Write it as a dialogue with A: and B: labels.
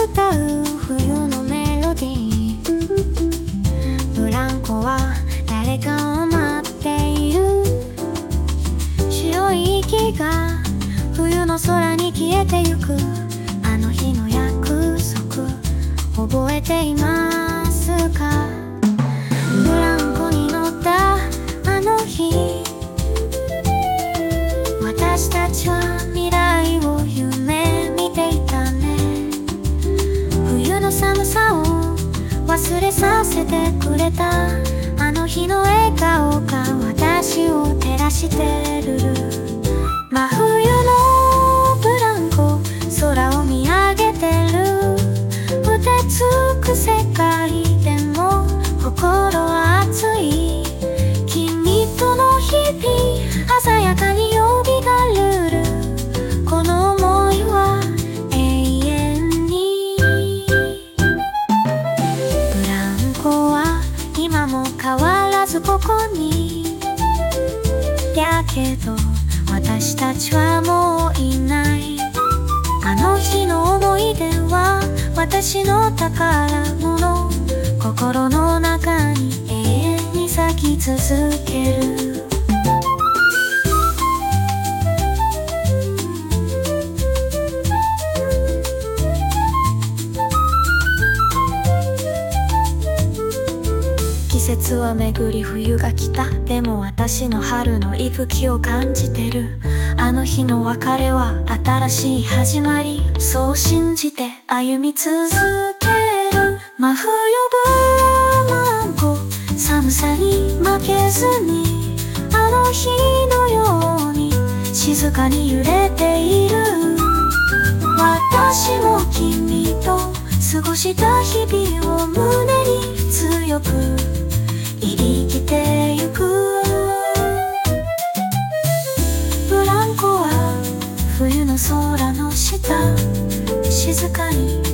A: 歌う冬のメロディー。ブランコは誰かを待っている。白い息が冬の空に消えてゆく。あの日の約束覚えていますか？ブランコに乗ったあの日、私たちは未来を夢見ていたね。冬の寒さを忘れさせてくれたあの日の笑顔が私を照らしてる。真冬のブランコ、空を見上げてる。凍てつく世界でも心は熱い。君との日々鮮やかによみがえる。この想いは永遠に。ブランコは今も変わらずここに。やけど私たちはもういない。あの日の思い出は私の宝物。心の中に永遠に咲き続ける。季節は巡り冬が来た。でも私の春の息吹を感じてる。あの日の別れは新しい始まり。そう信じて歩み続ける。真冬ブランコ、寒さに負けずにあの日のように静かに揺れている。私も君と過ごした日々を胸に強く生きてゆく。ブランコは冬の空の下、静かに